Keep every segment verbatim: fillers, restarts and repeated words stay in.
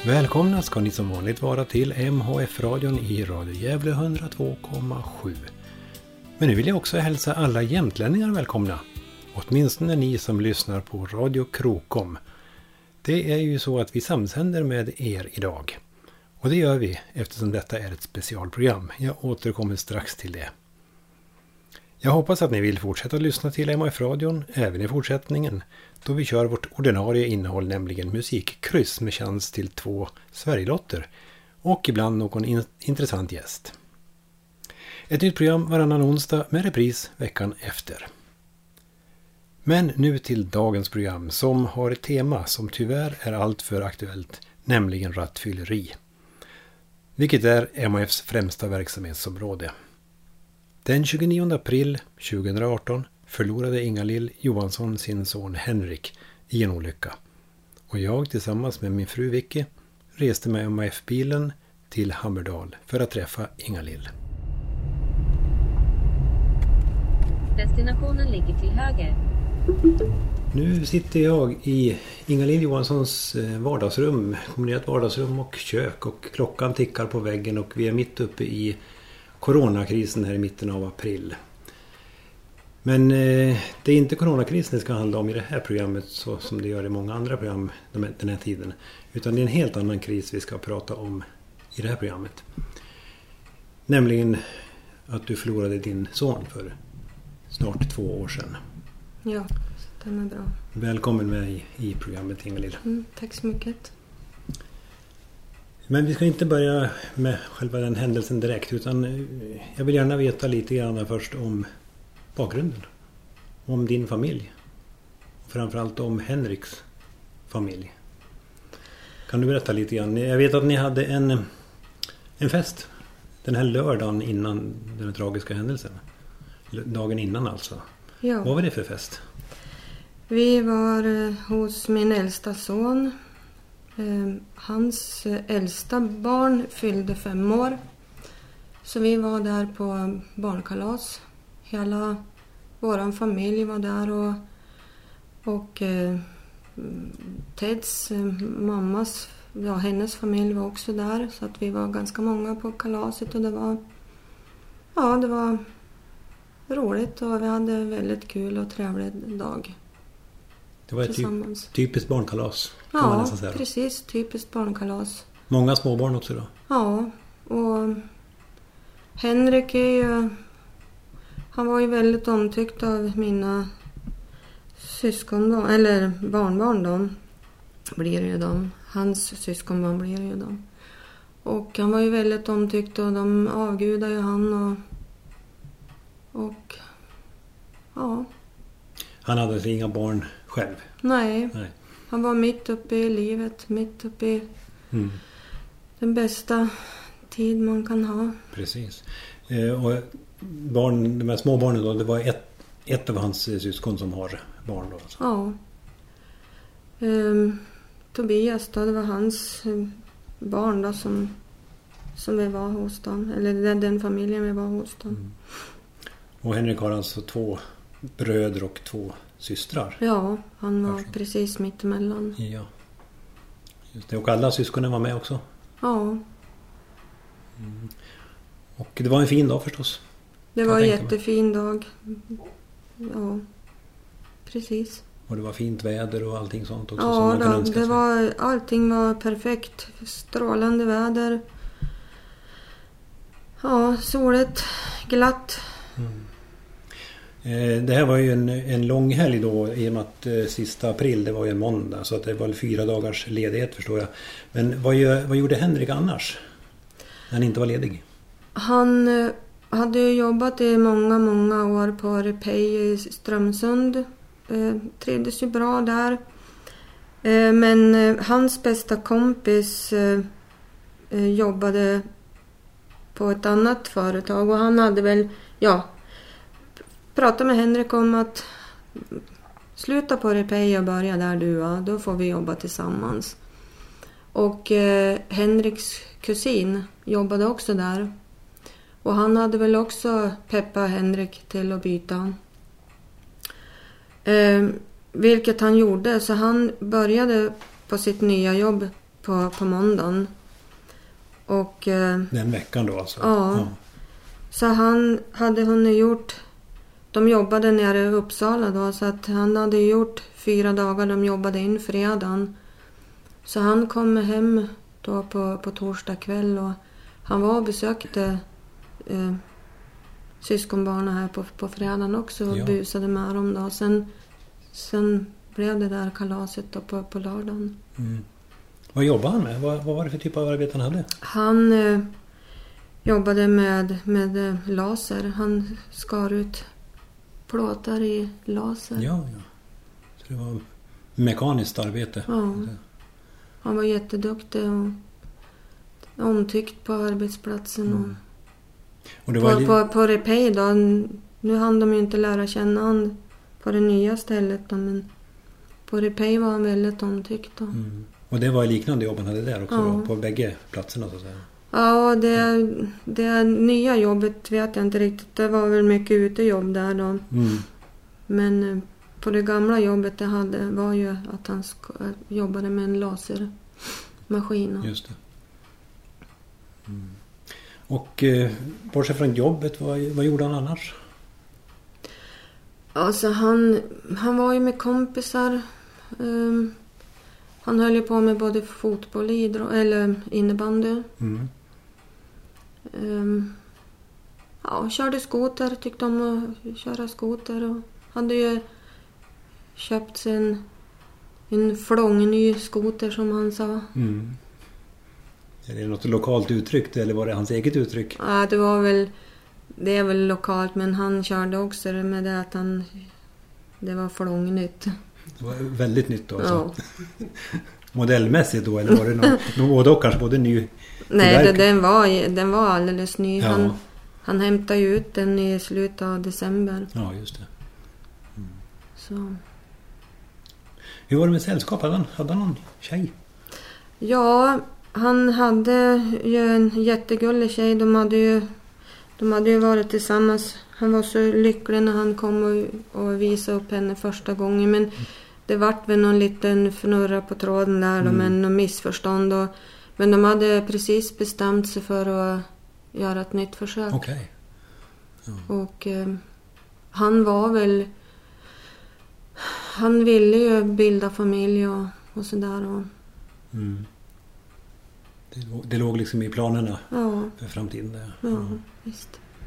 Välkomna ska ni som vanligt vara till M H F-radion i Radio Gävle hundratvå komma sju. Men nu vill jag också hälsa alla jämtlänningar välkomna. Åtminstone ni som lyssnar på Radio Krokom. Det är ju så att vi samsänder med er idag. Och det gör vi eftersom detta är ett specialprogram. Jag återkommer strax till det. Jag hoppas att ni vill fortsätta lyssna till M H F-radion även i fortsättningen, då vi kör vårt ordinarie innehåll, nämligen musikkryss med chans till två Sverigelotter och ibland någon in- intressant gäst. Ett nytt program varannan onsdag med repris veckan efter. Men nu till dagens program som har ett tema som tyvärr är allt för aktuellt, nämligen rattfylleri. Vilket är M H F:s främsta verksamhetsområde. Den tjugonionde april tjugohundraarton förlorade Inga-Lill Johansson sin son Henrik i en olycka. Och jag tillsammans med min fru Vicky reste med M H F-bilen till Hammerdal för att träffa Inga-Lill. Destinationen ligger till höger. Nu sitter jag i Inga-Lill Johanssons vardagsrum, kombinerat vardagsrum och kök, och klockan tickar på väggen och vi är mitt uppe i coronakrisen här i mitten av april. Men eh, det är inte coronakrisen det ska handla om i det här programmet så som det gör i många andra program den här tiden. Utan det är en helt annan kris vi ska prata om i det här programmet. Nämligen att du förlorade din son för snart två år sedan. Ja, det är bra. Välkommen med i, i programmet, Inga-Lill. Mm, tack så mycket. Men vi ska inte börja med själva den händelsen direkt, utan jag vill gärna veta lite grann först om bakgrunden. Om din familj. Framförallt om Henriks familj. Kan du berätta lite grann? Jag vet att ni hade en, en fest den här lördagen innan den tragiska händelsen. Dagen innan alltså. Ja. Vad var det för fest? Vi var hos min äldsta son. Hans äldsta barn fyllde fem år. Så vi var där på barnkalas. Hela våran familj var där och, och eh, Teds eh, mammas, ja hennes familj var också där. Så att vi var ganska många på kalaset och det var, ja det var roligt och vi hade väldigt kul och trevlig dag. Det var ett typ, typiskt barnkalas, kan ja, man nästan säga. Ja, precis. Typiskt barnkalas. Många småbarn också då? Ja, och Henrik är ju, han var ju väldigt omtyckt av mina syskon, eller barnbarn då, blir det ju de. Hans syskonbarn blir det ju de. Och han var ju väldigt omtyckt och de avgudade ju han och, och ja. Han hade alltså inga barn själv? Nej. Nej. Han var mitt uppe i livet, mitt uppe i mm. den bästa tid man kan ha. Precis. Eh, och barn, de här små barnen då, det var ett, ett av hans syskon som har barn då? Alltså. Ja. Um, Tobias då, det var hans barn då som, som vi var hos dem. Eller den, den familjen vi var hos dem. Mm. Och Henrik har alltså två bröder och två systrar? Ja, han var Varför? precis mitt emellan. Ja. Just det. Och alla syskonen var med också? Ja. Mm. Och det var en fin dag förstås? Det var en jättefin dag. Ja, precis. Och det var fint väder och allting sånt också? Ja, som man då, kan önska det sig. var, allting var perfekt. Strålande väder. Ja, soligt, glatt. Mm. Eh, det här var ju en, en lång helg då i och med att eh, sista april, det var ju en måndag. Så att det var fyra dagars ledighet förstår jag. Men vad, vad gjorde Henrik annars? När han inte var ledig? Han eh, hade jobbat i många, många år på Repay i Strömsund. Eh, trivdes ju bra där. Eh, men eh, hans bästa kompis eh, eh, jobbade på ett annat företag. Och han hade väl, ja, pratat med Henrik om att sluta på Repay och börja där du var. Då får vi jobba tillsammans. Och eh, Henriks kusin jobbade också där. Och han hade väl också peppat Henrik till att byta. Eh, vilket han gjorde. Så han började på sitt nya jobb på, på måndagen. Och, eh, Den veckan då alltså? Ja. ja. Så han hade hunnit gjort... De jobbade nere i Uppsala då, så att han hade gjort fyra dagar. De jobbade in fredagen. Så han kom hem då på, på torsdag kväll och han var och besökte eh, syskonbarnen här på, på fredagen också och ja. busade med dem då. Sen, sen blev det där kalaset då på, på lördagen. Mm. Vad jobbade han med? Vad, vad var det för typ av arbete han hade? Han eh, jobbade med, med eh, laser. Han skar ut plåtar i laser. Ja, ja. Så det var mekaniskt arbete. Ja. Han var jätteduktig och omtyckt på arbetsplatsen. Mm. Och och det var på, li- på, på Repay då, nu hann de ju inte lära känna han på det nya stället då, men på Repay var han väldigt omtyckt då. Mm. Och det var liknande jobb han hade där också, ja. då, på bägge platserna så att säga? Ja, det, det nya jobbet vet jag inte riktigt. Det var väl mycket utejobb där då. Mm. Men på det gamla jobbet det hade var ju att han sk- jobbade med en lasermaskin. Just det. Mm. Och eh, bortsett från jobbet, vad, vad gjorde han annars? Alltså han, han var ju med kompisar. Um, han höll ju på med både fotboll, idrott, eller innebandy. Mm. Um, ja, körde skoter, tyckte om att köra skoter. Och hade ju köpt sig en, en flångny skoter som han sa. Mm. Är det något lokalt uttryck eller var det hans eget uttryck? Ja, det var väl, det är väl lokalt, men han körde också med det att han, det var flångnytt. Det var väldigt nytt då alltså. Ja. Modellmässigt då, eller var det någon, någon då kanske både ny? Nej, det, den, var, den var alldeles ny. Ja. Han, han hämtade ju ut den i slutet av december. Ja, just det. Mm. Så. Hur var det med sällskap? Hade han, hade han någon tjej? Ja, han hade ju en jättegullig tjej. De hade ju, de hade ju varit tillsammans. Han var så lycklig när han kom och, och visade upp henne första gången. Men mm. det vart väl någon liten fnurra på tråden där. Mm. Med någon missförstånd. Och, men de hade precis bestämt sig för att göra ett nytt försök. Okay. Ja. Och eh, han var väl... Han ville ju bilda familj och, och sådär. Och... Mm. Det, det låg liksom i planerna ja. för framtiden. Där. Ja, ja, visst.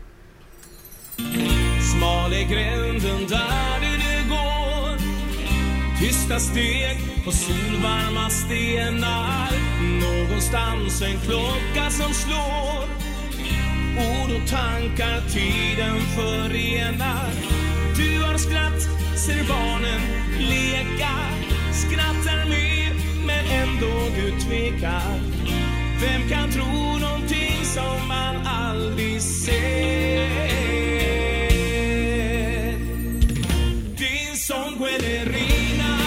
Smal är gränden där det går. Tysta steg på solvarma stenar. Någonstans en klocka som slår. Ord och tankar tiden förenar. Du har skratt, ser barnen leka. Skrattar med, men ändå du tvekar. Vem kan tro någonting som man aldrig ser? Din sång Guerrerina,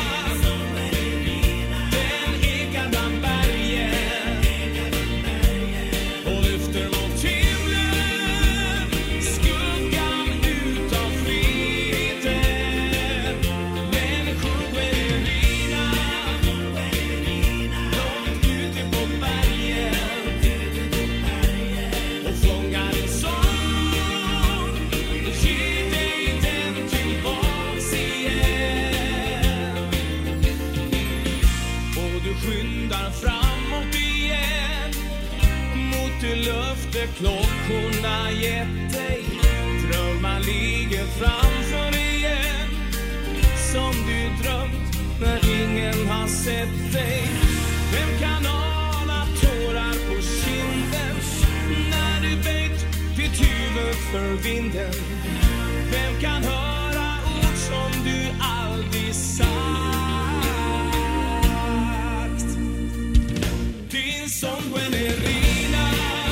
den ekar bland bergen och lyfter mot himlen, skuggan utav friheten. Men sjung Guerrerina, långt ute på bergen, och fånga din sång, ge dig den tillbaks igen. Och du skyndar framåt igen mot det löfte klockorna gett dig. Drömmar ligger framför igen, som du drömt när ingen har sett dig. Vem kan ana tårar på kinden när du böjt ditt huvud för vinden? Vem kan höra ord som du aldrig sagt? Din sång Guerrerina,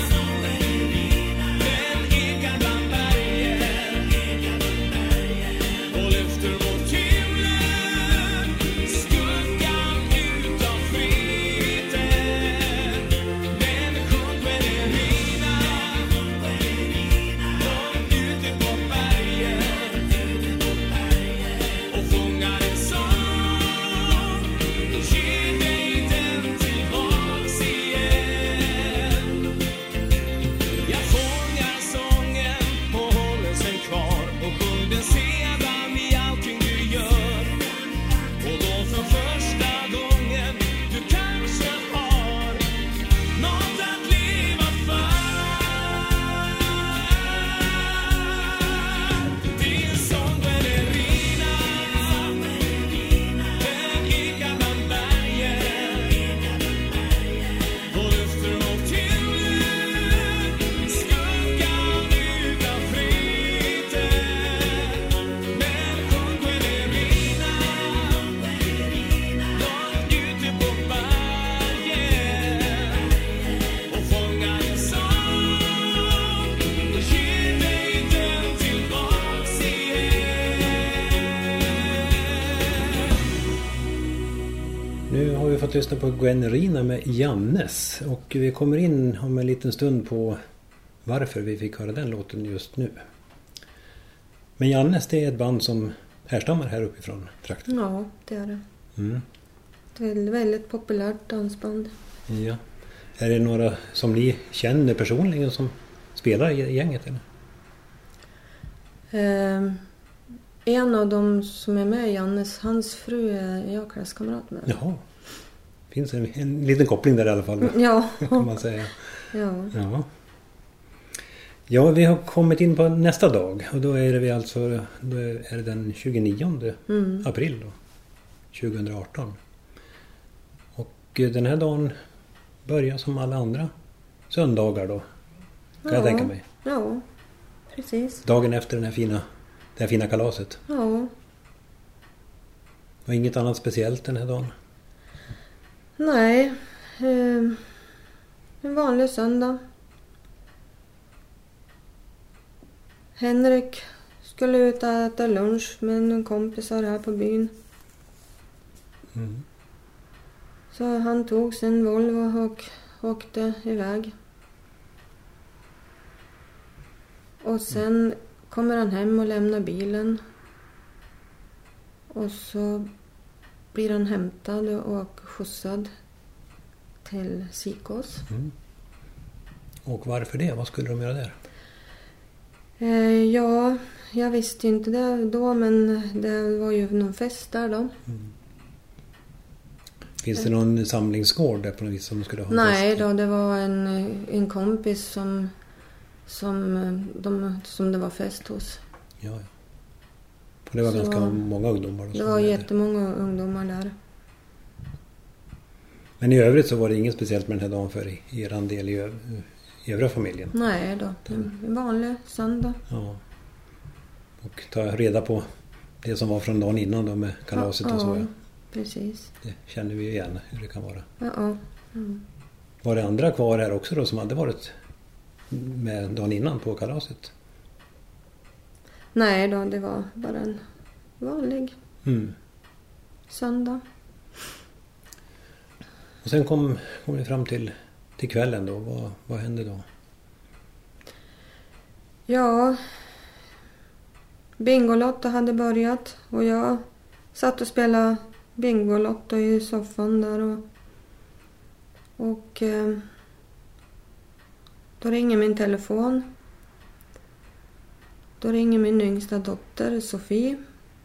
den ekar bland bergen och lyfter mot himlen, skuggan utav friheten. Men sjung Guerrerina, långt ute på bergen, och lyssna på Gwennerina med Jannes. Och vi kommer in om en liten stund på varför vi fick höra den låten just nu. Men Jannes, det är ett band som härstammar här uppifrån trakten. Ja, det är det. Mm. Ett väldigt, väldigt populärt dansband. Ja. Är det några som ni känner personligen som spelar i gänget? Eller? Eh, en av dem som är med, Jannes, hans fru är jag klasskamrat med. Jaha. Finns en, en liten koppling där i alla fall. Ja. Kan man säga. Ja. Ja. Ja, vi har kommit in på nästa dag. Och då är det vi alltså då är det den tjugonionde Mm. april då, tjugoarton. Och den här dagen börjar som alla andra söndagar då. Kan Ja. jag tänka mig. Ja, precis. Dagen efter den här fina, det här fina kalaset. Ja. Och inget annat speciellt den här dagen. Nej. Eh, en vanlig söndag. Henrik skulle ut och äta lunch med en kompisar här på byn. Mm. Så han tog sin Volvo och åkte iväg. Och sen kommer han hem och lämnar bilen. Och så blir han hämtad och skjutsad till Sikås. Mm. Och varför det? Vad skulle de göra där? Eh, ja, jag visste inte det då, men det var ju någon fest där då. Mm. Finns det någon samlingsgård där på något vis som skulle ha Nej fest? då, det var en, en kompis som, som, de, som det var fest hos. Ja, ja. Och det var Så, ganska många ungdomar. Då Det som var där. jättemånga ungdomar där. Men i övrigt så var det inget speciellt med den här dagen för er del i, ö- i övriga familjen. Nej då, en en vanlig söndag. Ja. Och ta reda på det som var från dagen innan då med kalaset och så. Ja, Ja. precis. Det känner vi ju igen hur det kan vara. Ja, ja. Mm. Var det andra kvar här också då som hade varit med dagen innan på kalaset? Nej då, det var bara en vanlig Mm. söndag. Och sen kom, kom vi fram till, till kvällen då. Vad, vad hände då? Ja, Bingolotto hade börjat och jag satt och spelade Bingolotto i soffan där och, och eh, då ringer min telefon. Då ringer min yngsta dotter Sofie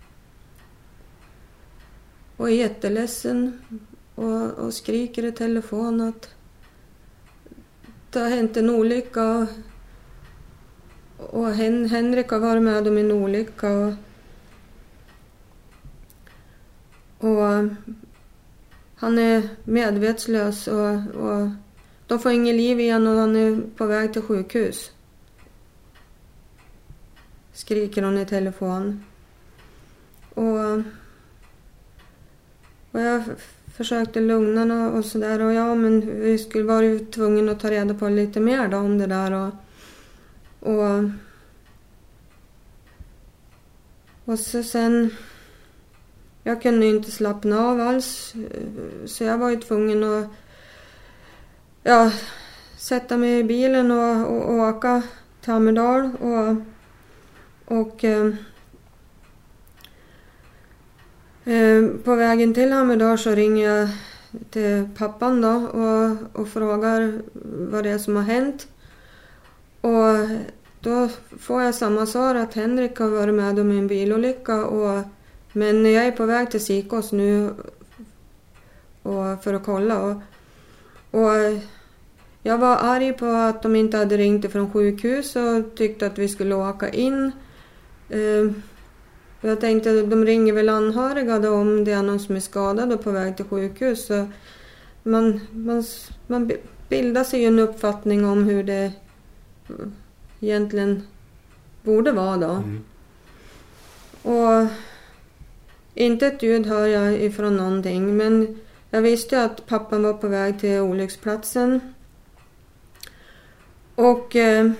och är jätteledsen och, och skriker i telefon att det har hänt en olycka. Och Hen- Henrik har varit med om en olycka. Och, och han är medvetslös och, och de får ingen liv igen och han är på väg till sjukhus. Skriker hon i telefon. Och, och jag f- försökte lugna henne och sådär. Och ja, men vi skulle vara ju tvungna att ta reda på lite mer då om det där. Och, och, och så sen... Jag kunde ju inte slappna av alls. Så jag var ju tvungen att... Ja, sätta mig i bilen och, och, och åka till Hammerdal. Och... Och... Eh, eh, på vägen till Hammerdal så ringer jag till pappan då och, och frågar vad det är som har hänt. Och då får jag samma svar att Henrik har varit med om en bilolycka. Och, men jag är på väg till Sikås nu och, för att kolla. Och, och jag var arg på att de inte hade ringt från sjukhus och tyckte att vi skulle åka in. Uh, jag tänkte att de ringer väl anhöriga då om det är någon som är skadad och på väg till sjukhus. Så man, man, man bildar sig ju en uppfattning om hur det egentligen borde vara då. Mm. Och inte ett ljud hör jag ifrån någonting. Men jag visste att pappan var på väg till olycksplatsen. Och eh,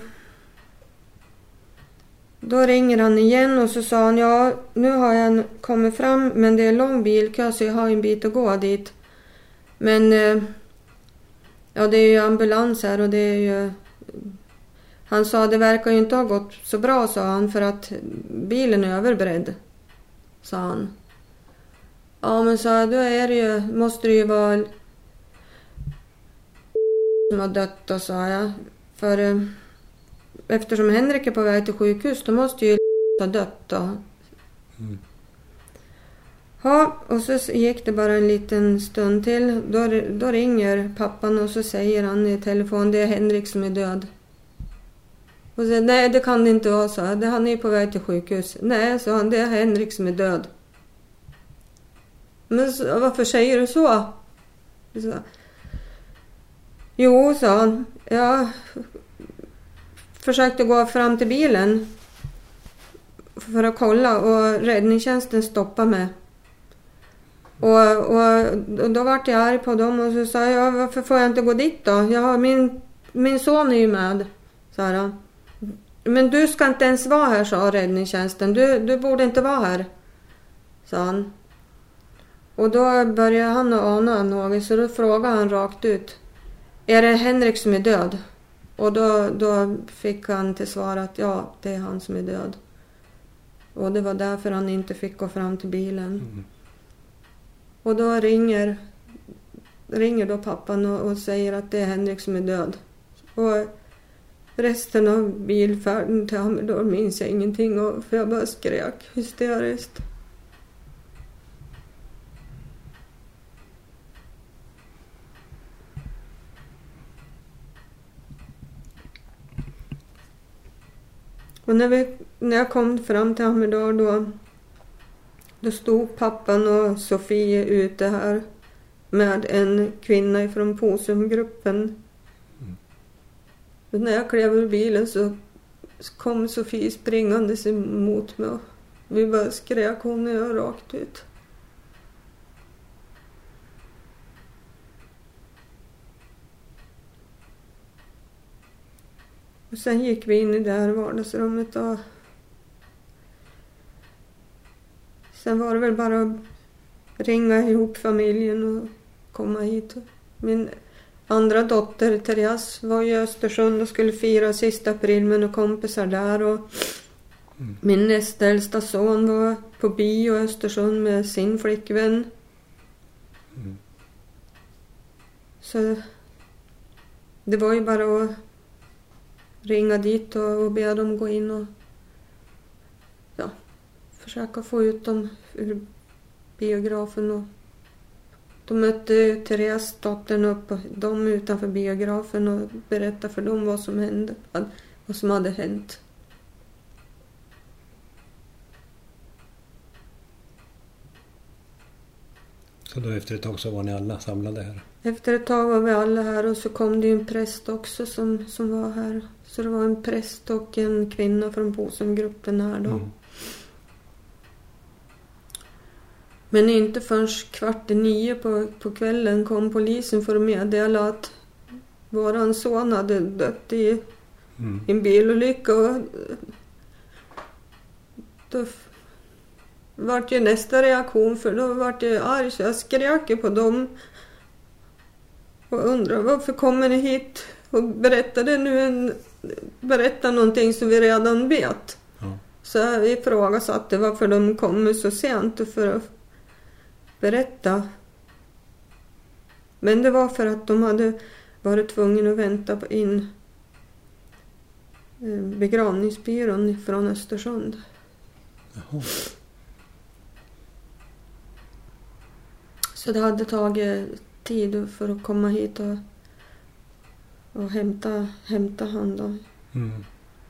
då ringer han igen och så sa han, ja nu har jag kommit fram men det är lång bilkö så jag har en bit att gå dit. Men eh, ja, det är ju ambulans här och det är ju... Han sa det verkar ju inte ha gått så bra, sa han, för att bilen är överbredd, sa han. Ja, men sa jag, då är det ju, måste det ju vara som har dött då, sa jag. För eh, eftersom Henrik är på väg till sjukhus, då måste ju ha dött då. Mm. Ja, och så gick det bara en liten stund till. Då, då ringer pappan och så säger han i telefon, det är Henrik som är död. Och så, nej, det kan det inte vara, så det, han är på väg till sjukhus. Nej, så han, det är Henrik som är död. Men så, varför säger du så? så? Jo, sa han. Jag försökte gå fram till bilen för att kolla och räddningstjänsten stoppade mig. Och, och, och då var jag arg på dem och så sa jag, varför får jag inte gå dit då? Jag har, min, min son är ju med, sa han. Men du ska inte ens vara här, sa räddningstjänsten. Du, du borde inte vara här, sa han. Och då började han att ana något, så då frågade han rakt ut. Är det Henrik som är död? Och då, då fick han till svar att ja, det är han som är död. Och det var därför han inte fick gå fram till bilen. Mm. Och då ringer, ringer då pappan och, och säger att det är Henrik som är död. Och resten av bilfärden till honom, då minns jag ingenting. Och, för jag bara skrek hysteriskt. Och när, vi, när jag kom fram till Hamerdal då, då stod pappan och Sofie ute här med en kvinna från Posumgruppen. Mm. Och när jag klev ur bilen så kom Sofie springandes emot mig. Vi bara skrek hon och jag rakt ut. Och sen gick vi in i det här vardagsrummet och sen var det väl bara att ringa ihop familjen och komma hit. Min andra dotter, Therese, var i Östersund och skulle fira sista april med några kompisar där. Och mm. min nästa äldsta son var på bio i Östersund med sin flickvän. Mm. Så det var ju bara att ringa dit och, och be dem gå in och ja, försöka få ut dem ur biografen. Och de mötte Therese, dottern, upp dem utanför biografen och berättade för dem vad som hände, vad som hade hänt. Så då efter ett tag så var ni alla samlade här? Efter ett tag var vi alla här och så kom det ju en präst också som, som var här. Så det var en präst och en kvinna från Posumgruppen här då. Mm. Men inte förrän kvart i nio på, på kvällen kom polisen för att meddela att våran son hade dött i mm. en bilolycka. Och då vart ju nästa reaktion, för då vart jag arg så jag skrek på dem. Och undrade varför kommer ni hit och berättade nu en, berätta någonting som vi redan vet. Ja. Så jag ifrågasatte varför de kommer så sent för att berätta. Men det var för att de hade varit tvungna att vänta på in begravningsbyrån från Östersund. Jaha. Så det hade tagit tid för att komma hit och, och hämta, hämta han då. Mm.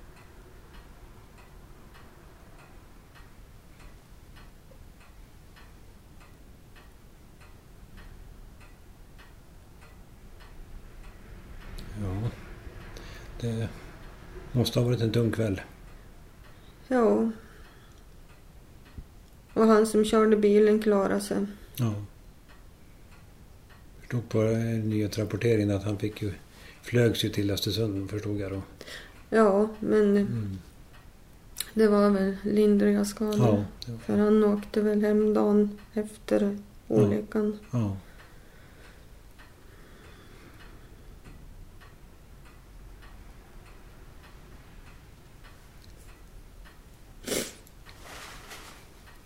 Ja, det måste ha varit en tung kväll. Ja. Och han som körde bilen klarade sig. Ja. Jag stod på nyhetsrapporteringen att han fick ju, flögs ju till Östersund, förstod jag då. Ja, men mm. det var väl lindriga skador. Ja, ja. För han åkte väl hem dagen efter olyckan. Ja. Ja.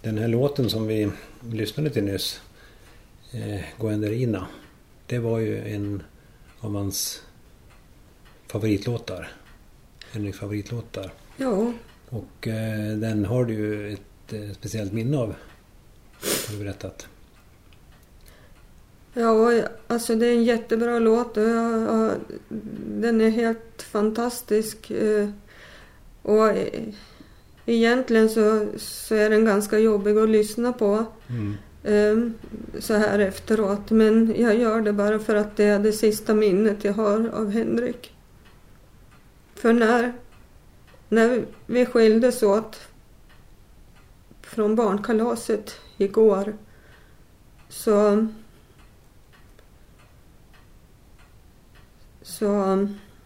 Den här låten som vi lyssnade till nyss, eh, Guenderina, det var ju en av hans favoritlåtar. Henriks favoritlåtar. Ja. Och eh, den har du ju ett eh, speciellt minne av, har du berättat. Ja, alltså det är en jättebra låt. Ja, ja, den är helt fantastisk. Eh, och eh, egentligen så, så är den ganska jobbig att lyssna på. Mm. Eh, så här efteråt. Men jag gör det bara för att det är det sista minnet jag har av Henrik. För när, när vi skildes åt från barnkalaset igår, så så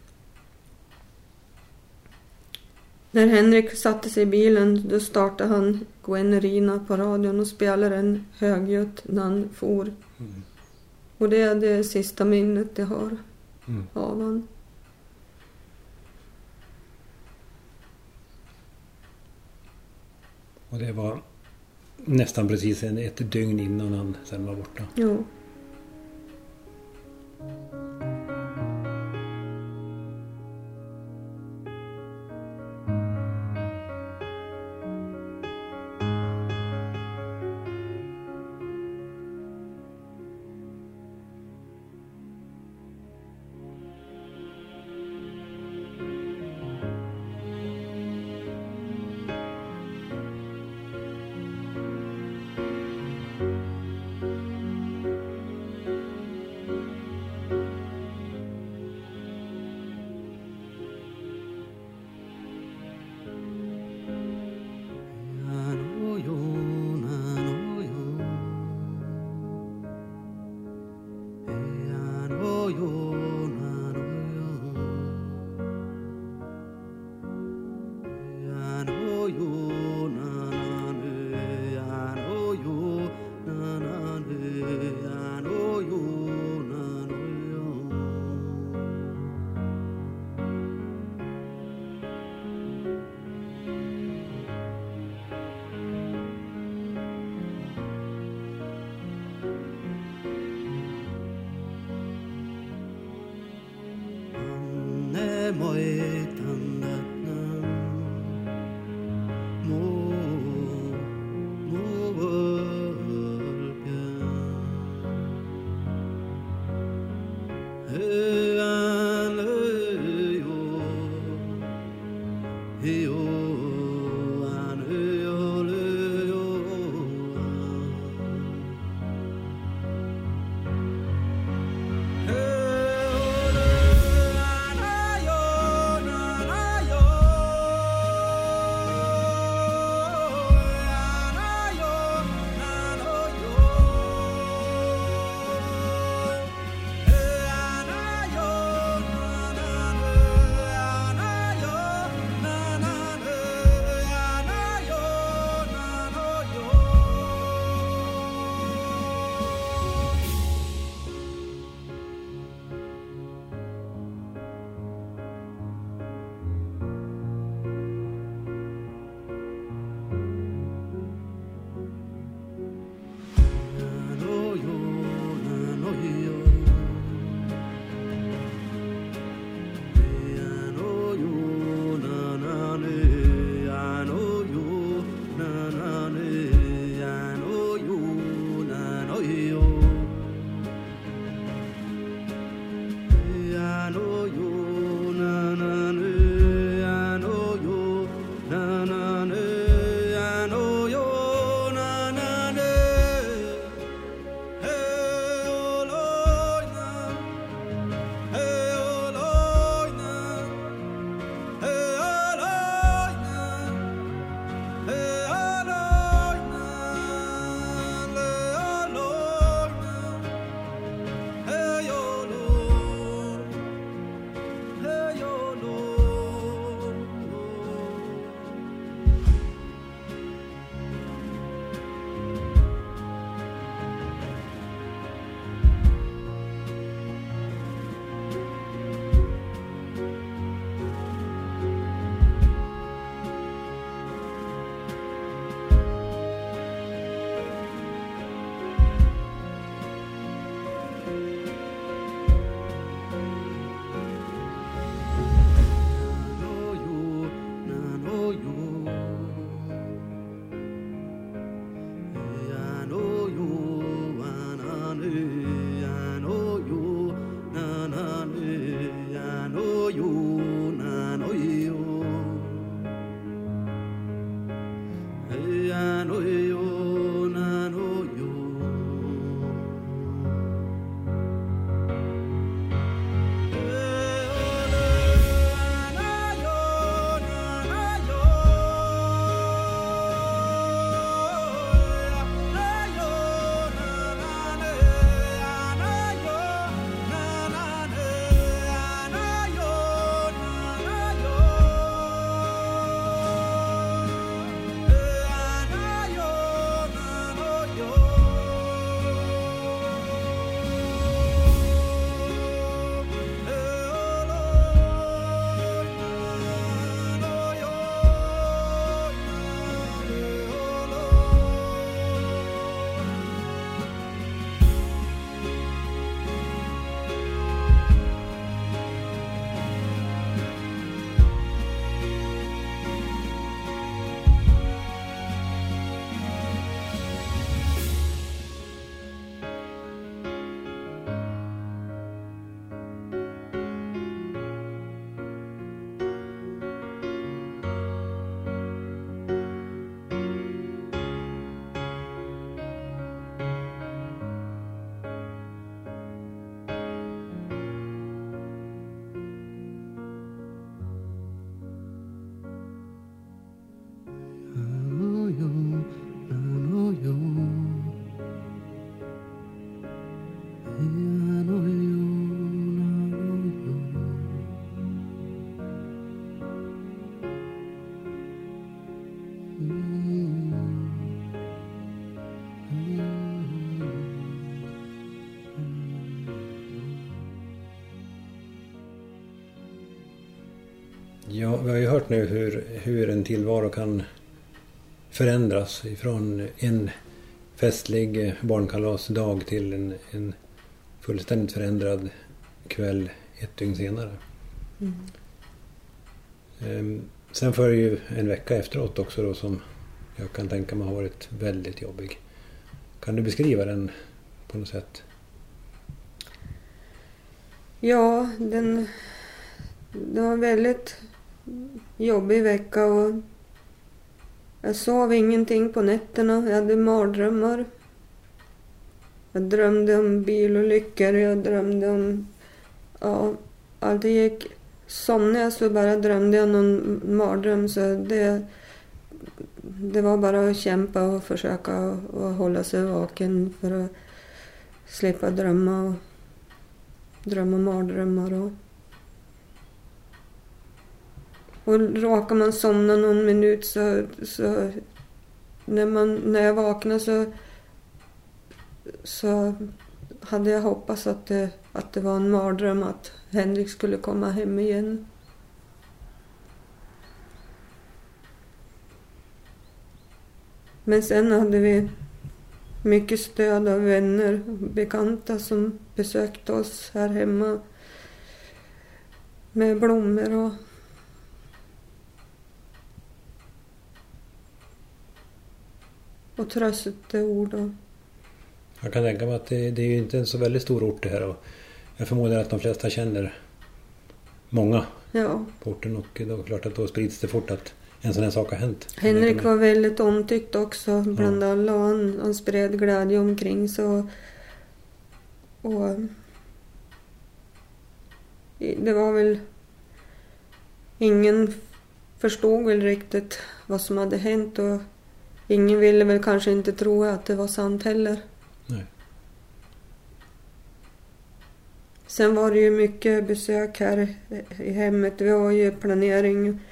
när Henrik satte sig i bilen, då startade han Guenderina på radion och spelade en högljutt när han for. Mm. Och det är det sista minnet jag har mm. av han. Och det var nästan precis en, ett dygn innan han sen var borta. Jo. Ja, vi har ju hört nu hur, hur en tillvaro kan förändras ifrån en festlig barnkalasdag till en, en fullständigt förändrad kväll ett dygn senare. Mm. Ehm, sen för ju en vecka efteråt också då, som jag kan tänka mig har varit väldigt jobbig. Kan du beskriva den på något sätt? Ja, den, det var en väldigt jobbig vecka och jag sov ingenting på nätterna. Jag hade mardrömmar. Jag drömde om bilolyckor. Jag drömde om... Ja, allt det gick. Somnade jag så bara drömde jag någon mardröm. Så det, det var bara att kämpa och försöka och hålla sig vaken för att slippa drömma och drömma mardrömmar. Och, och råkar man somna någon minut så, så när, man, när jag vaknade så, så hade jag hoppats att det, att det var en mardröm att Henrik skulle komma hem igen. Men sen hade vi mycket stöd av vänner och bekanta som besökte oss här hemma med blommor och och trösteord. Och... Jag kan tänka mig att det, det är ju inte en så väldigt stor ort det här och jag förmodar att de flesta känner många ja. på orten och då är det klart att då sprids det fort att en sån här sak har hänt. Henrik var väldigt omtyckt också bland ja. alla och han, han spred glädje omkring så och det var väl ingen förstod väl riktigt vad som hade hänt och ingen ville väl kanske inte tro att det var sant heller. Nej. Sen var det ju mycket besök här i hemmet. Vi har ju planering.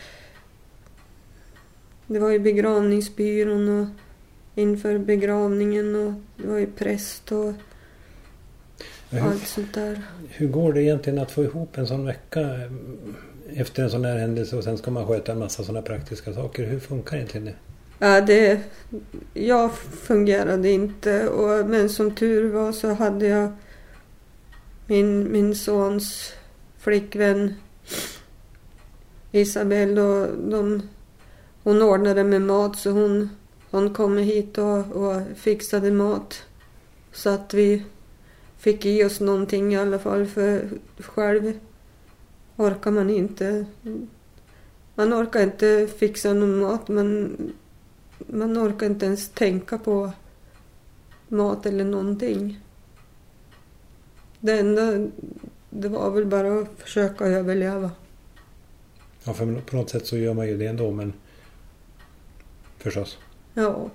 Det var ju begravningsbyrån och inför begravningen och det var ju präst och hur, allt sånt där. Hur går det egentligen att få ihop en sån vecka efter en sån här händelse och sen ska man sköta en massa såna praktiska saker? Hur funkar egentligen det? Ja, det, jag fungerade inte och, men som tur var så hade jag min, min sons flickvän Isabel och de, hon ordnade med mat så hon, hon kom hit och, och fixade mat så att vi fick i oss någonting i alla fall för själv orkar man inte man orkar inte fixa någon mat men man orkar inte ens tänka på mat eller någonting. Det enda, det var väl bara att försöka överleva. Ja, för på något sätt så gör man ju det ändå, men förstås. Ja.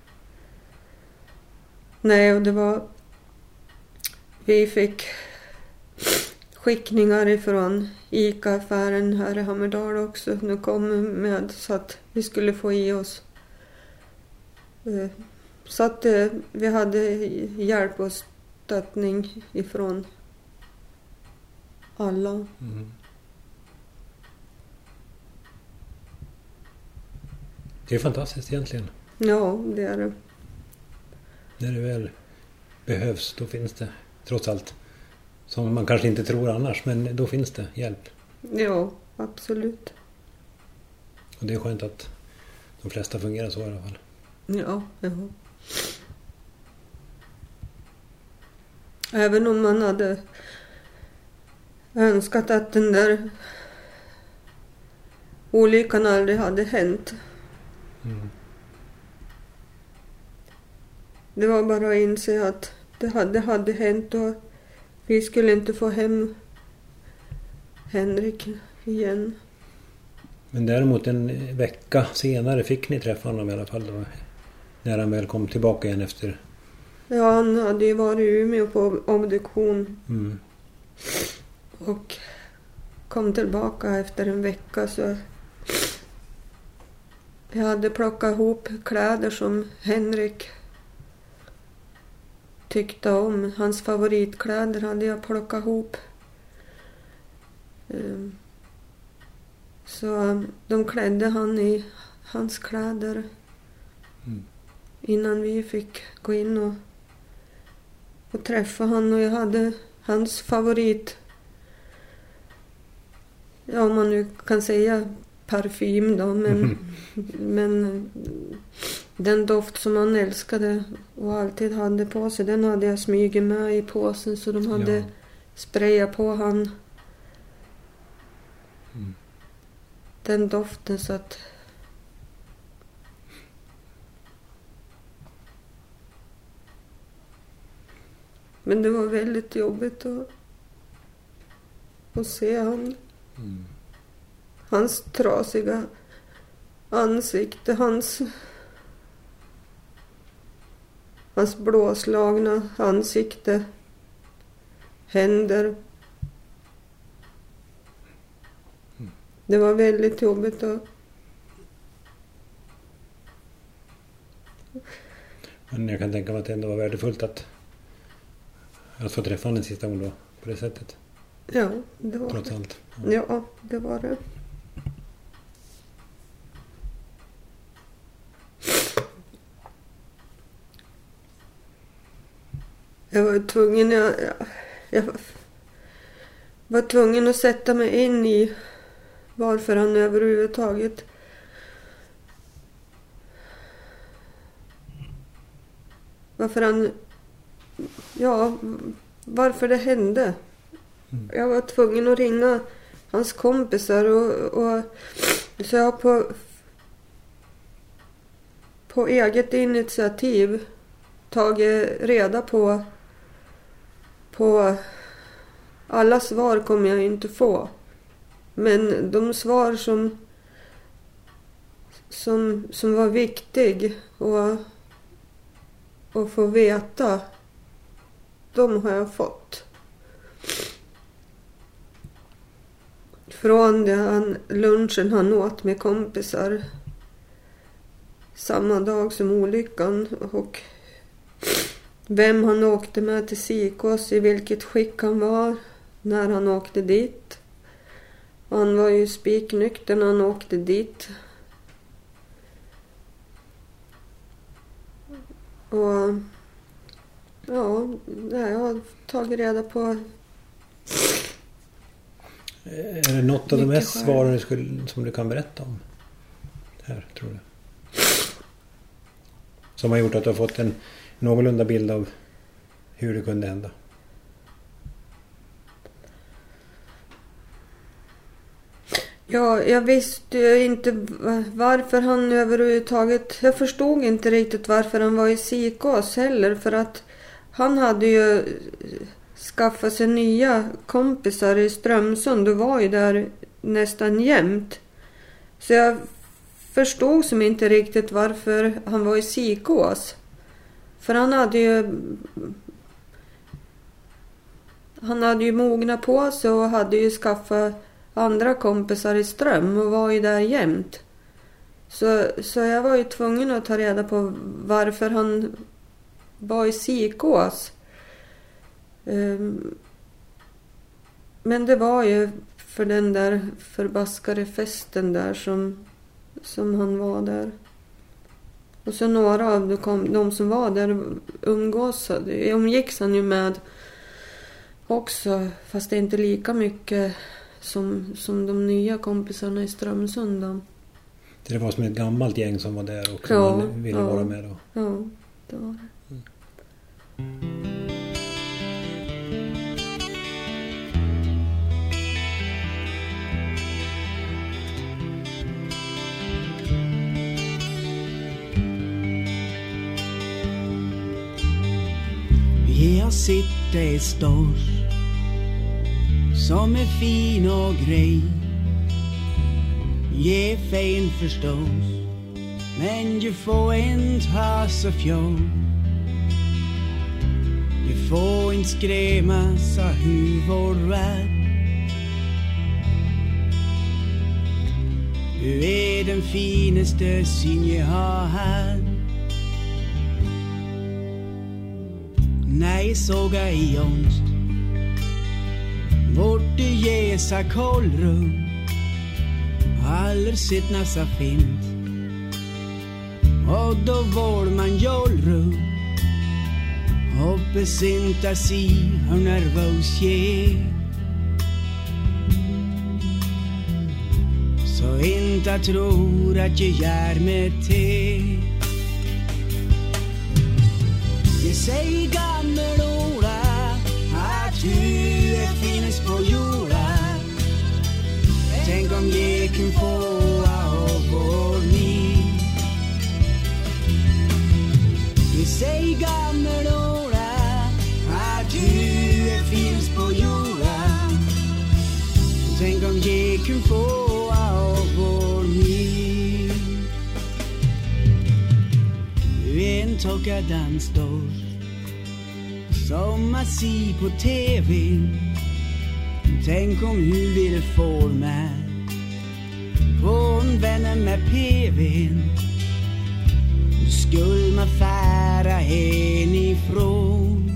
Nej, och det var... Vi fick skickningar ifrån Ica-affären här i Hammerdal också. Nu kom med så att vi skulle få i oss. Så att vi hade hjälp och stöttning ifrån alla. Mm. Det är fantastiskt egentligen. Ja, det är det. När det väl behövs, då finns det trots allt. Som man kanske inte tror annars, men då finns det hjälp. Ja, absolut. Och det är skönt att de flesta fungerar så i alla fall. Ja, ja. Även om man hade önskat att den där olyckan aldrig hade hänt. Mm. Det var bara att inse att det hade, hade hänt och vi skulle inte få hem Henrik igen. Men däremot en vecka senare fick ni träffa honom i alla fall då, när han väl kom tillbaka igen efter... Ja, han hade ju varit i Umeå på obduktion. Mm. Och kom tillbaka efter en vecka så... Jag hade plockat ihop kläder som Henrik tyckte om. Hans favoritkläder hade jag plockat ihop. Så de klädde han i hans kläder. Mm. Innan vi fick gå in och, och träffa han. Och jag hade hans favorit. Ja, om man nu kan säga parfym då. Men, mm. men den doft som han älskade och alltid hade på sig. Den hade jag smugit med i påsen. Så de hade ja. sprayat på han. Mm. Den doften så att... Men det var väldigt jobbigt att, att se han. Mm. Hans trasiga ansikte, hans, hans blåslagna ansikte, händer. Mm. Det var väldigt jobbigt att... Men jag kan tänka mig att det ändå var värdefullt att Att få träffa honom en sista gång då, på det sättet. Ja, det var Trots det. allt. Ja. ja, det var det. Jag var tvungen, jag, jag, jag var tvungen att sätta mig in i varför han överhuvudtaget varför han Ja, varför det hände. Mm. Jag var tvungen att ringa hans kompisar och, och så jag på på eget initiativ tagit reda på på alla svar kommer jag inte få. Men de svar som som som var viktig och och få veta, de har jag fått. Från den lunchen han åt med kompisar samma dag som olyckan och vem han åkte med till Sikås, i vilket skick han var när han åkte dit. Han var ju spiknykter när han åkte dit. Och ja, jag har tagit reda på. Är det något av de mest svaren som du kan berätta om här, tror du? Som har gjort att du har fått en någorlunda bild av hur det kunde hända? Ja, jag visste ju inte varför han överhuvudtaget... Jag förstod inte riktigt varför han var i Sikås heller. För att han hade ju skaffat sig nya kompisar i Strömsund och var ju där nästan jämt. Så jag förstod som inte riktigt varför han var i Sikås. För han hade ju... Han hade ju mognat på sig och hade ju skaffat andra kompisar i Ström och var ju där jämt. Så, så jag var ju tvungen att ta reda på varför han var i Sikås. Um, men det var ju för den där förbaskade festen där som, som han var där. Och så några av de, kom, de som var där umgås, umgicks han ju med också, fast det är inte lika mycket som, som de nya kompisarna i Strömsund. Då. Det var som ett gammalt gäng som var där och som ja, man ville ja, vara med då. Ja, det var det. Mm. Jag sitter i stors som är fin och grej. Ge fin förstås, men ju får inte ha så fjol. Ju får inte skrämma så huvud värld. Du är den finaste syn jag har här. Nej, såga i ångst vart du ger sig kollrum. aldrig sett nästa fint. Och då var man jolru och besinta sig hur nervös jag. Så inte tror att jag gör mig till. Jag säger gammal Ola att du är finnes på jorden. Tänk om jag kan få av vår ni. Jag säger gammal Ola att du är finnes på jorden. Tänk om jag kan få en tocka dansdag som man ser på tv. Tänk om hur vi får med på en vänner med P V:n. Då skulle man fära hemifrån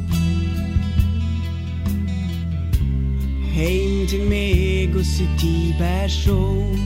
hem till mig och sitt i person.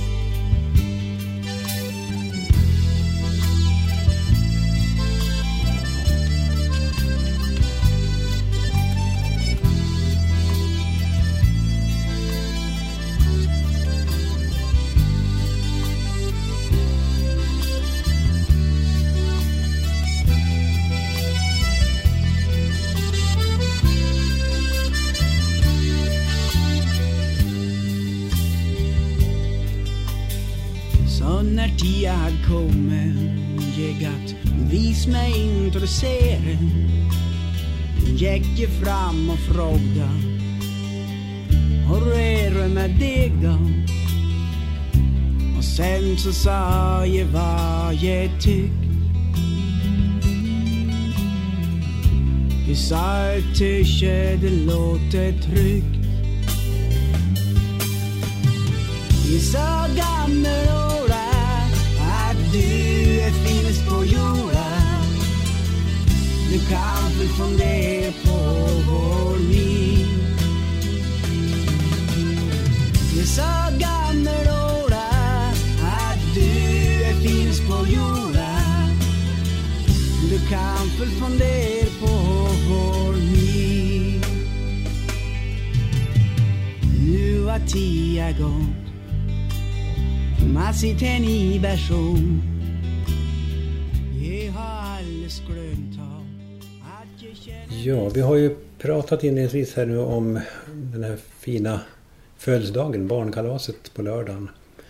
När tia hade kommit, jag att vis mig introducera. Gick jag fram och frågade, hur är det med dig då? Och sen så sa jag vad jag tyck. Jag sa att tycker det låter tryggt. Jag sa gammal du är finnes på jorden. Du kan väl fundera på vår liv. Jag sa gammal Ola att du är finnes på jorden. Du kan väl fundera på vår liv. Nu har tio gått. Man sitter en i person. Jag har alldeles glömt att jag känner. Ja, vi har ju pratat inledningsvis här nu om den här fina födelsedagen, barnkalaset på lördagen.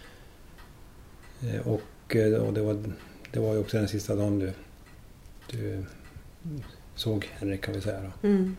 Och, och det, var, det var ju också den sista dagen du, du såg Henrik, kan vi säga då. Mm.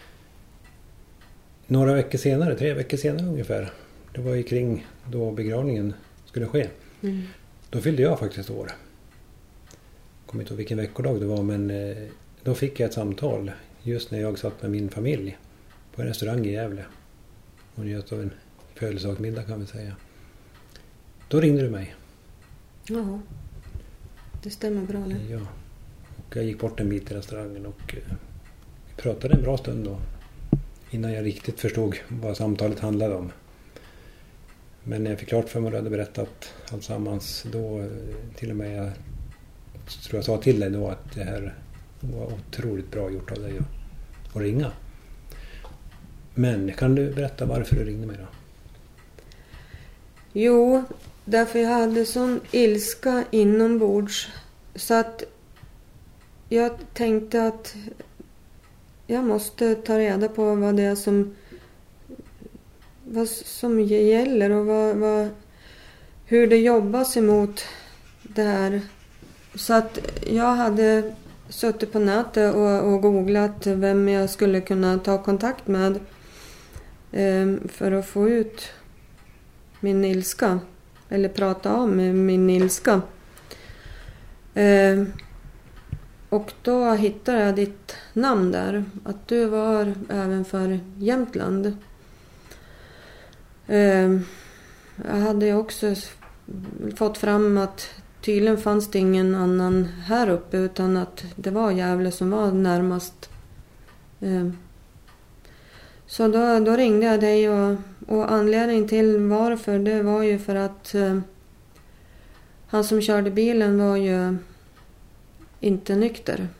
Några veckor senare, tre veckor senare ungefär, det var ju kring då begravningen skulle ske. Mm. Då fyllde jag faktiskt år. Jag kommer inte ihåg vilken veckodag det var, men eh, då fick jag ett samtal just när jag satt med min familj på en restaurang i Gävle och njöt av en födelsedagsmiddag, kan vi säga. Då ringde du mig. Ja, det stämmer bra. Eller? Ja, och jag gick bort en bit till restaurangen och eh, vi pratade en bra stund då innan jag riktigt förstod vad samtalet handlade om. Men när jag fick klart för mig att jag hade berättat alltsammans, då till och med jag tror jag sa till dig då att det här var otroligt bra gjort av dig att, att ringa. Men kan du berätta varför du ringde mig då? Jo, därför jag hade sån ilska inombords så att jag tänkte att jag måste ta reda på vad det är som vad som gäller och vad, vad, hur det jobbas emot det här. Så att jag hade suttit på nätet och, och googlat vem jag skulle kunna ta kontakt med eh, för att få ut min ilska. Eller prata om min ilska. Eh, och då hittade jag ditt namn där. Att du var även för Jämtland. Eh, jag hade också fått fram att tydligen fanns det ingen annan här uppe utan att det var Gävle som var närmast. Eh, så då, då ringde jag dig och, och anledningen till varför det var ju för att eh, han som körde bilen var ju inte nykter.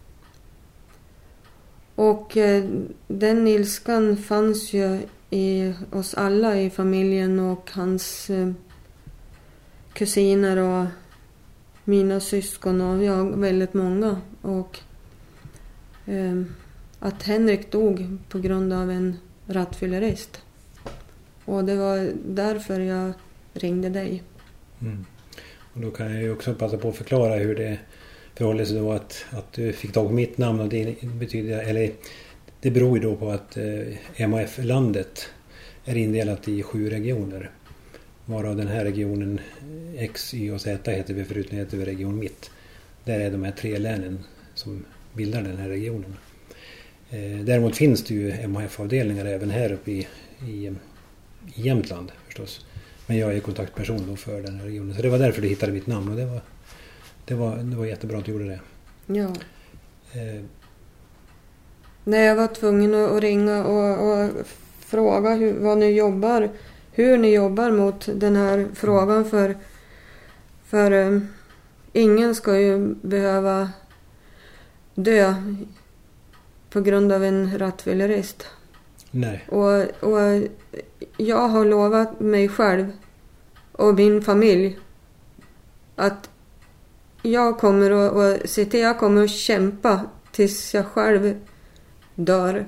Och eh, den ilskan fanns ju i oss alla i familjen och hans eh, kusiner och mina syskon och jag, väldigt många. Och eh, att Henrik dog på grund av en rattfyllerist. Och det var därför jag ringde dig. Mm. Och då kan jag ju också passa på att förklara hur det förhåller sig då att, att du fick tag på mitt namn. Och det betyder, eller det beror ju då på att eh, M H F-landet är indelat i sju regioner. Varav den här regionen X, Y och Z heter vi, förutom heter vi region Mitt. Där är de här tre länen som bildar den här regionen. Eh, däremot finns det ju M H F-avdelningar även här uppe i, i, i Jämtland förstås. Men jag är kontaktperson då för den här regionen. Så det var därför du hittade mitt namn och det var, det var, det var jättebra att du gjorde det. Ja. Eh, När jag var tvungen att ringa och, och fråga hur, vad ni jobbar, hur ni jobbar mot den här frågan för, för um, ingen ska ju behöva dö på grund av en rattfyllerist. nej. Och, och jag har lovat mig själv och min familj att jag kommer att, att se till, jag kommer att kämpa tills jag själv dör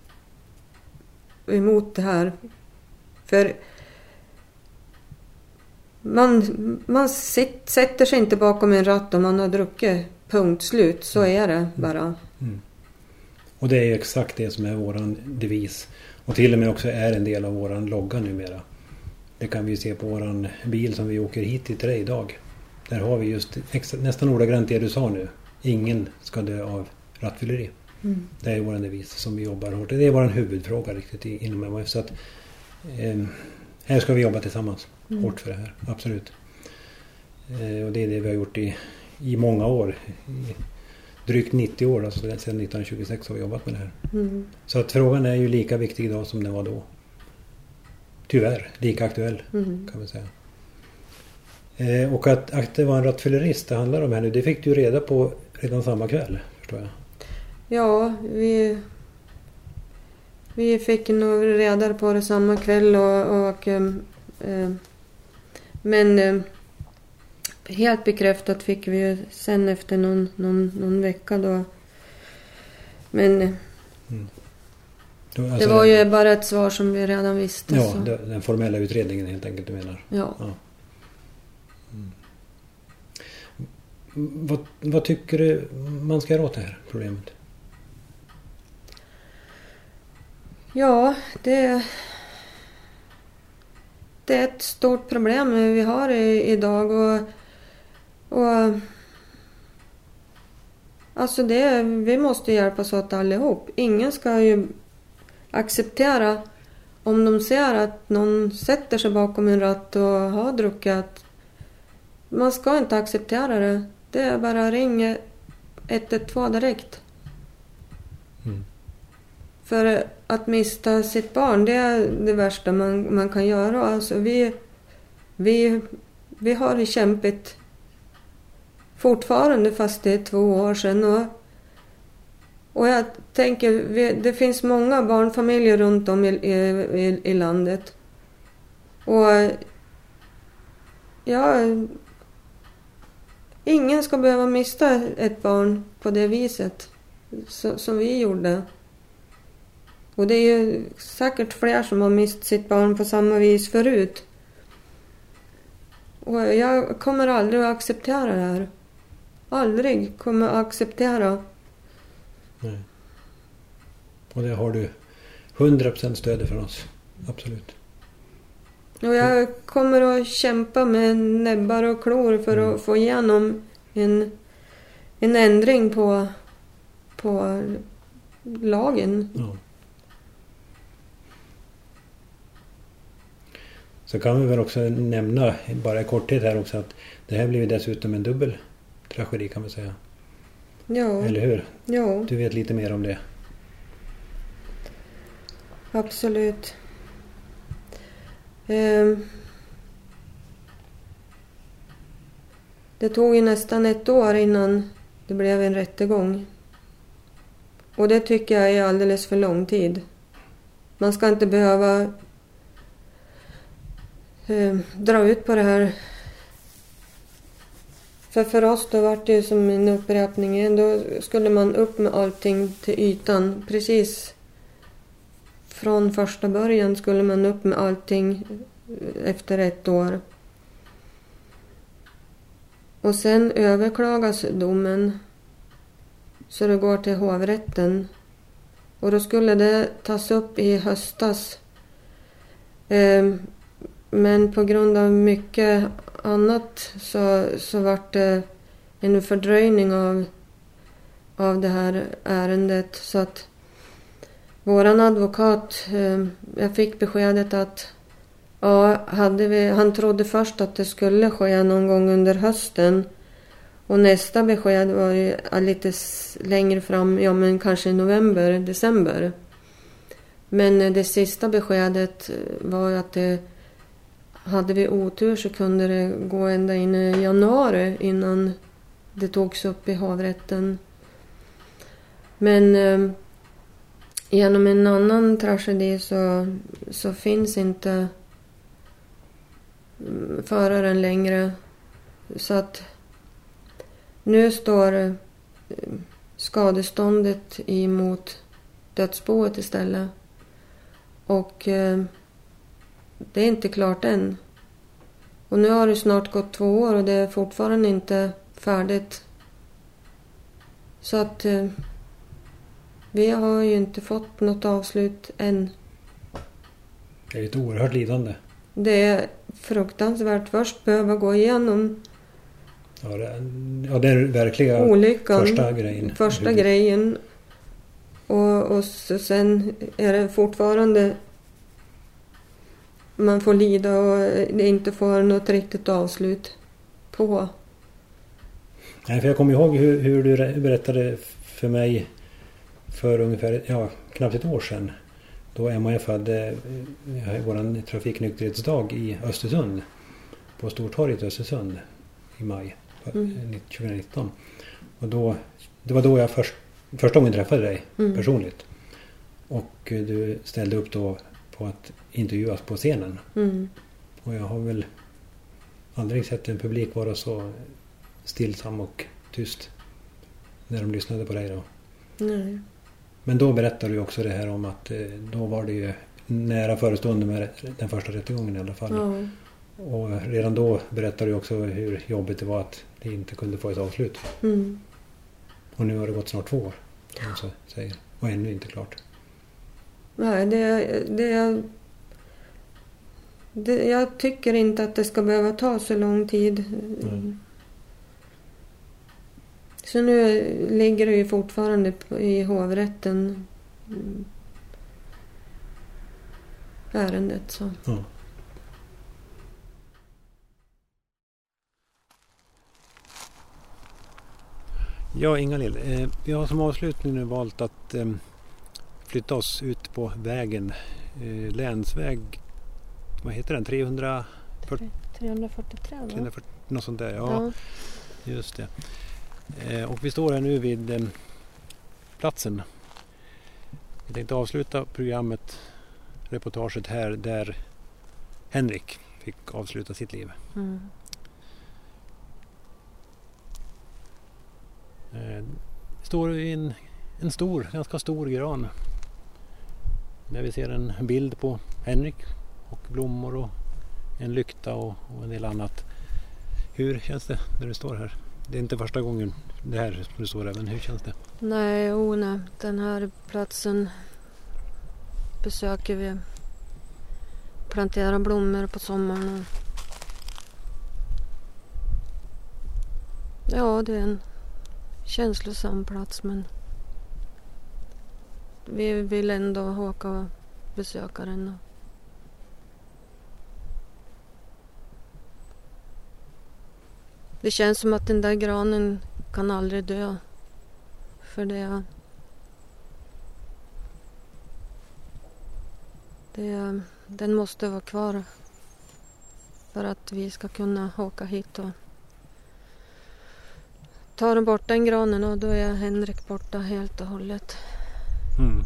emot det här. För man, man sit, sätter sig inte bakom en ratt om man har druckit, punkt slut, så är det bara. Mm. Och det är exakt det som är våran devis. Och till och med också är en del av våran logga numera. Det kan vi se på våran bil som vi åker hit till dig idag. Där har vi just extra, nästan ordagrant det du sa nu. Ingen ska dö av rattfylleri. Mm. Det är våran devis som vi jobbar hårt. Det är våran huvudfråga riktigt inom M H F. Så att, eh, här ska vi jobba tillsammans. Mm. Hårt för det här, absolut. Eh, och det är det vi har gjort i, i många år. I drygt nittio år, alltså sedan nittonhundratjugosex har vi jobbat med det här. Mm. Så att frågan är ju lika viktig idag som den var då. Tyvärr, lika aktuell mm. kan man säga. Eh, och att, att det var en rattfyllerist det handlar om här nu, det fick du reda på redan samma kväll, förstår jag. Ja, vi, vi fick nog reda på det samma kväll och, och eh, men eh, helt bekräftat fick vi ju sen efter någon, någon, någon vecka då. Men mm. då, alltså, det var ju bara ett svar som vi redan visste. Ja, så. Den formella utredningen helt enkelt du menar. Ja. ja. Mm. Vad, vad tycker du man ska göra åt det här problemet? Ja, det, det är ett stort problem vi har i, idag och, och alltså det, vi måste hjälpas åt allihop. Ingen ska ju acceptera om de ser att någon sätter sig bakom en ratt och har druckit. Man ska inte acceptera det. Det är bara att ringa ett ett två direkt. Mm. För att mista sitt barn, det är det värsta man, man kan göra. Alltså vi, vi, vi har det kämpigt fortfarande fast det är två år sedan. Och, och jag tänker, vi, det finns många barnfamiljer runt om i, i, i landet. Och ja, ingen ska behöva mista ett barn på det viset så, som vi gjorde. Och det är ju säkert fler som har mist sitt barn på samma vis förut. Och jag kommer aldrig att acceptera det här. Aldrig kommer att acceptera. Nej. Och det har du hundra procent stöd för oss. Absolut. Och jag kommer att kämpa med näbbar och klor för mm. att få igenom en, en ändring på, på lagen. Ja. Så kan vi väl också nämna, bara i korthet här också, att det här blir dessutom en dubbel tragedi kan man säga. Ja. Eller hur? Ja. Du vet lite mer om det. Absolut. Eh, det tog ju nästan ett år innan det blev en rättegång. Och det tycker jag är alldeles för lång tid. Man ska inte behöva eh, dra ut på det här. För för oss då var det ju som en upprepning. Då skulle man upp med allting till ytan. Precis från första början skulle man upp med allting efter ett år. Och sen överklagas domen. Så det går till hovrätten. Och då skulle det tas upp i höstas. Eh, men på grund av mycket annat så, så var det en fördröjning av, av det här ärendet. Så att våran advokat, eh, jag fick beskedet att ja, hade vi, han trodde först att det skulle ske någon gång under hösten. Och nästa besked var ju lite längre fram, ja men kanske i november, december. Men det sista beskedet var ju att det, hade vi otur så kunde det gå ända in i januari innan det togs upp i hovrätten. Men eh, genom en annan tragedi så, så finns inte föraren längre. Så att nu står skadeståndet emot dödsboet istället. Och eh, det är inte klart än. Och nu har det snart gått två år och det är fortfarande inte färdigt. Så att eh, vi har ju inte fått något avslut än. Det är ett oerhört lidande. Det är fruktansvärt först behöva gå igenom Ja, det, ja, det är verkliga olyckan, första grejen. Första grejen. Och, och så sen är det fortfarande man får lida och det inte får något riktigt avslut på. Nej, för jag kommer ihåg hur, hur du berättade för mig för ungefär ja, knappt ett år sedan. Då M H F hade vår trafiknykterhetsdag i Östersund. På Stortorget i Östersund i maj mm. tjugonitton. Och då, det var då jag först, första gången träffade dig mm. personligt. Och du ställde upp då på att intervjuas på scenen. Mm. Och jag har väl aldrig sett en publik vara så stillsam och tyst när de lyssnade på dig då. Nej. Men då berättade du också det här om att då var det ju nära förestående med den första rättegången i alla fall. Ja. Och redan då berättade du också hur jobbigt det var att det inte kunde få ett avslut. Mm. Och nu har det gått snart två år, kan man så säger. Och ännu inte klart. Nej, det, det, det, jag tycker inte att det ska behöva ta så lång tid. Mm. Så nu ligger det ju fortfarande i hovrätten ärendet. Så. Ja. Ja, Inga-Lill. Eh, vi har som avslutning nu valt att eh, flytta oss ut på vägen. Eh, länsväg, vad heter den? trehundrafyrtio trehundrafyrtiotre, va? trehundrafyrtio, något sånt där, ja. ja. Just det. Eh, och vi står här nu vid eh, platsen. Jag tänkte avsluta programmet, reportaget här, där Henrik fick avsluta sitt liv. Mm. Eh, står i en, en stor, ganska stor gran. Där vi ser en bild på Henrik och blommor och en lykta och, och en del annat. Hur känns det när du står här? Det är inte första gången det här som du står där, men hur känns det? Nej, oh nej. Den här platsen besöker vi. Plantera blommor på sommaren. Ja, det är en känslosam plats, men vi vill ändå åka och besöka den. Det känns som att den där granen kan aldrig dö. För det, det den måste vara kvar för att vi ska kunna åka hit och ta den bort den granen, och då är Henrik borta helt och hållet. Mm.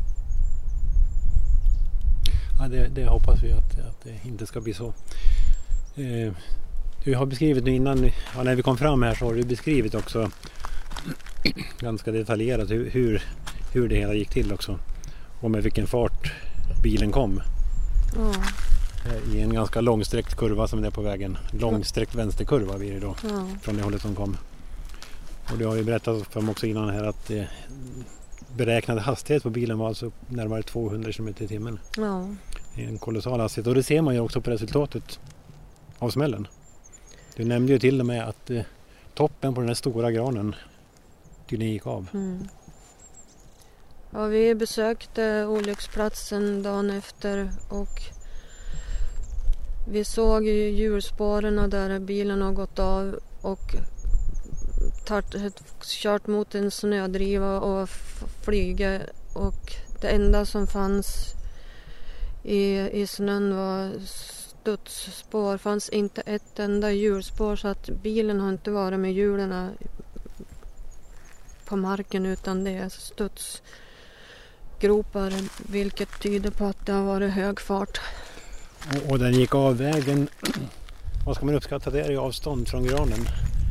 Ja, det, det hoppas vi att, att det inte ska bli så. Eh, du har beskrivit nu innan, ja, när vi kom fram här så har du beskrivit också ganska detaljerat hur, hur, hur det hela gick till också. Och med vilken fart bilen kom. Ja. I en ganska långsträckt kurva som det är på vägen. Långsträckt vänsterkurva blir det då. Ja. Från det hållet som kom. Och du har ju berättat för mig också innan här att eh, beräknade hastighet på bilen var alltså närmare tvåhundra kilometer i timmen. Ja. Det är en kolossal hastighet. Och det ser man ju också på resultatet av smällen. Du nämnde ju till och med att eh, toppen på den här stora granen tydligen gick av. Mm. Ja, vi besökte olycksplatsen dagen efter och vi såg ju hjulspåren där bilen har gått av och tart, kört mot en snödriva och flyga, och det enda som fanns i, i snön var studsspår. Det fanns inte ett enda hjulspår, så att bilen har inte varit med hjulen på marken, utan det är studsgropar, vilket tyder på att det har varit hög fart. Och, och den gick av vägen. Vad ska man uppskatta det är i avstånd från granen?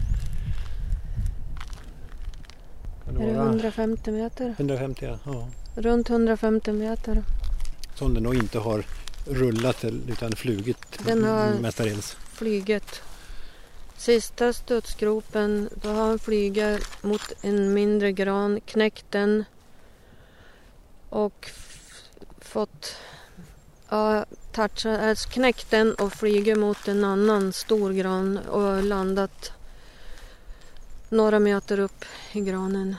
Kan det Är det vara hundrafemtio meter? hundrafemtio, ja. ja. Runt hundrafemtio meter. Som den då inte har rullat utan flugit Den har mestadels. flyget. Sista studsgropen, då har han flugit mot en mindre gran, knäckt den och f- fått ja, toucha, alltså knäckt den och flugit mot en annan stor gran och landat några meter upp i granen.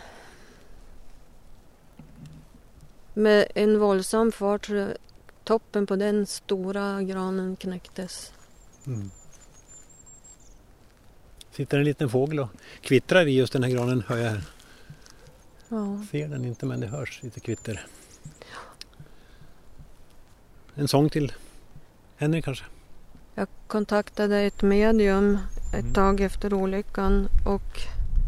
Med en våldsam fart, toppen på den stora granen knäcktes. Mm. Sitter en liten fågel och kvittrar i just den här granen, hör jag här. Ja. Ser den inte, men det hörs lite kvitter. En sång till Henrik kanske? Jag kontaktade ett medium ett Mm. tag efter olyckan och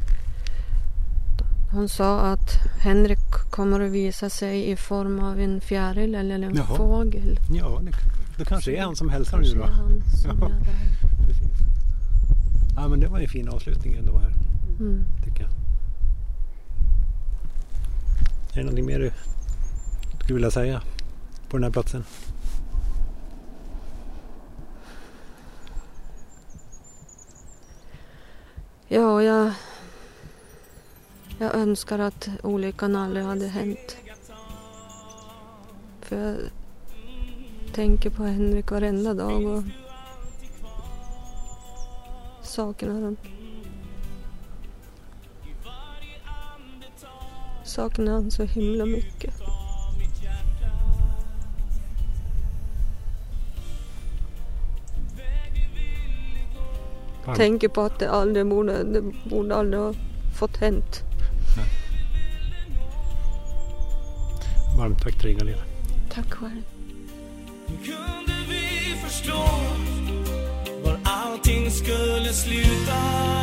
hon sa att Henrik kommer att visa sig i form av en fjäril eller en Jaha. fågel. Ja, det, det kanske är han som hälsar nu Kanske då. är han som Ja. är där. Precis. Ja, men det var en fin avslutning ändå här, Mm. tycker jag. Är det någonting mer du skulle vilja säga på den här platsen? Ja, jag, jag önskar att olyckan aldrig hade hänt. För jag tänker på Henrik varenda dag och saknar honom. Saknar han så himla mycket. Varmt, Tänker på att det aldrig borde, det borde aldrig ha fått hänt. varmt tack till Inga-Lill. Tack själv. Kunde vi förstå var allting skulle sluta?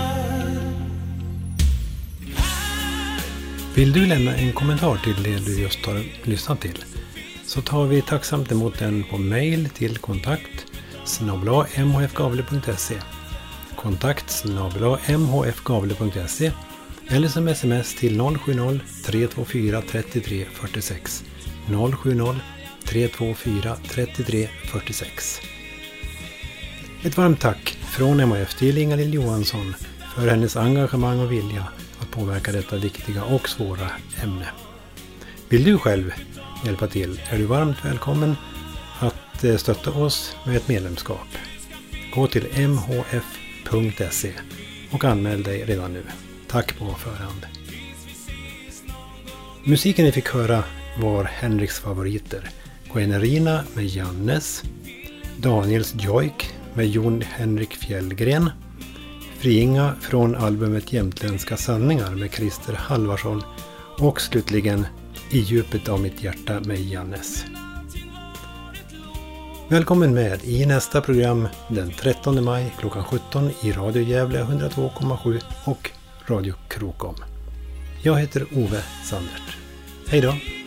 Vill du lämna en kommentar till det du just har lyssnat till, så tar vi tacksamt emot den på mail till kontakt snabel-a m h f gavle punkt se, kontakt snabel-a m h f gavle punkt se, eller som sms till noll sju noll tre två fyra tre tre fyra sex, noll sju noll tre två fyra tre tre fyra sex. Ett varmt tack från M H F till Inga-Lill Johansson för hennes engagemang och vilja att påverka detta viktiga och svåra ämne. Vill du själv hjälpa till är du varmt välkommen att stötta oss med ett medlemskap. Gå till m h f punkt se och anmäl dig redan nu. Tack på förhand. Musiken vi fick höra var Henriks favoriter. Guinerina med Jannes, Daniels Jojk med Jon Henrik Fjällgren, Friinga från albumet Jämtländska sanningar med Christer Halvarsson och slutligen I djupet av mitt hjärta med Jannes. Välkommen med i nästa program den trettonde maj klockan sjutton i Radio Gävle hundratvå komma sju och Radio Krokom. Jag heter Ove Sandert. Hej då!